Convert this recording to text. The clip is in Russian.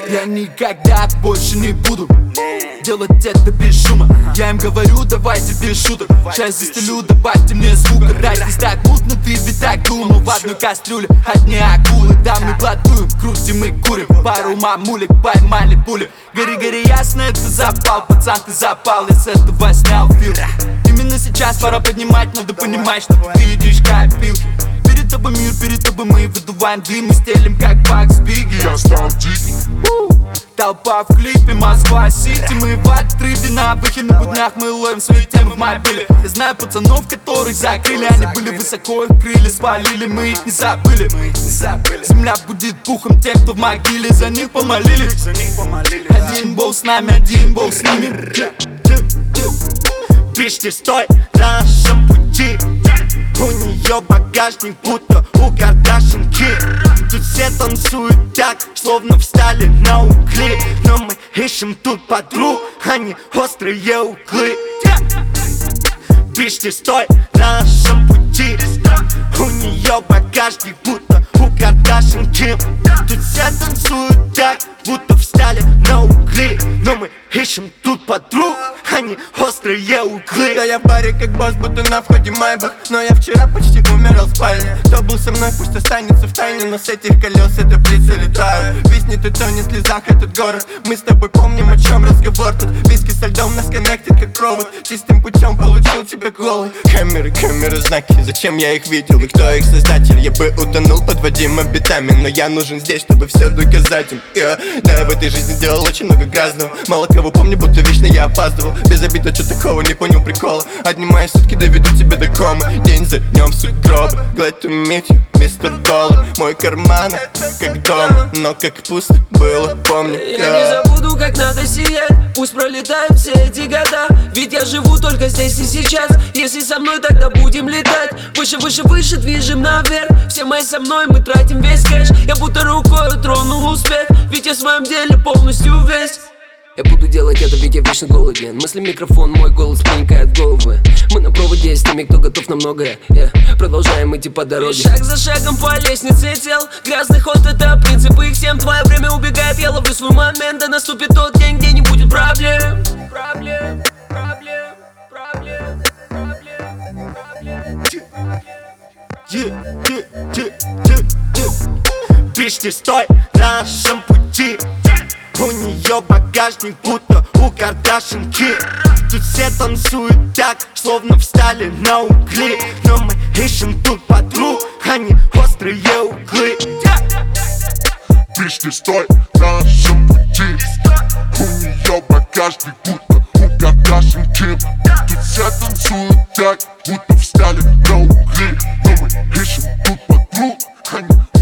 Я никогда больше не буду делать это без шума. Я им говорю, давайте без шуток. Сейчас застелю, добавьте мне звука. Раз здесь так мутно, ты ведь так думал. В одной кастрюле одни акулы. Да мы платуем, крутим и курим. Пару мамулек поймали пули. Гори, гори, ясно, это запал. Пацан, ты запал, я с этого снял фильм. Именно сейчас пора поднимать, надо понимать, что ты видишь копилки. Перед тобой мир, перед тобой мы выдуваем дым и стелим, как Бакс Бигги. Я стал дикий. Толпа в клипе, Москва-Сити. Мы в отрыве на выхе, на буднях мы ловим свои темы в мобиле. Я знаю пацанов, которых закрыли. Они были высоко, их крылья спалили. Мы их не забыли. Земля будет пухом тем, кто в могиле. За них помолились. Один бог с нами, один бог с ними. Бишь, ты стой на нашем пути. У нее багажник, будто у Кардашьянки. Тут все танцуют так, словно встали на угли. Но мы ищем тут подруг, а не острые углы. Бишь, ты стой на нашем пути. У нее багажник, будто у Кардашьянки. Тут все танцуют так, будто встали на угли. Но мы ищем тут подруг, а не острые углы. Да я в баре как босс, будто на входе Майбах. Но я вчера почти умирал в спальне. Кто был со мной, пусть останется в тайне. Но с этих колес это птицы летают. Виснет и тонет в слезах этот город. Мы с тобой помним, о чем разговор тут. Виски со льдом нас коннектит как провод. Чистым путем получил тебя голый. Камеры, знаки, зачем я их видел и кто их создатель? Я бы утонул под водимыми битами, но я нужен здесь, чтобы все доказать им. Да, в этой жизни делал очень много грязного. Мало кого помню, будто вечно я опаздывал. Без обид, а чё такого, не понял прикола. Одни мои сутки доведут тебя до комы. День за днем сугробы. Glad to meet you, мистер Доллар. Мой карман как дом, но как пусто было, помню. Я не забуду, как надо сиять. Пусть пролетают все эти года. Ведь я живу только здесь и сейчас. Если со мной, тогда будем летать. Выше, выше, выше, движем наверх. Все мои со мной, мы тратим весь кэш. Я будто рукой тронул успех. Ведь я в своем деле полностью весь. Я буду делать это, ведь я вечно голоден. Мысли, микрофон, мой голос проникает в головы. Мы на проводе с теми, кто готов на многое. Продолжаем идти по дороге. Шаг за шагом по лестнице тел. Грязный ход — это принцип их всем. Твое время убегает, я ловлю свой момент. Да наступит тот день, где не будет проблем. Бишь, ты стой на нашем пути. У нее багажник, будто у Кардашьянки. Тут все танцуют так, словно встали на угли. Но мы ищем тут подруг, а не острые углы. Бишь, ты стой на нашем пути. У нее багажник, будто у Кардашьянки. Тут все танцуют так, будто встали на угли. Но мы ищем тут подруг, а не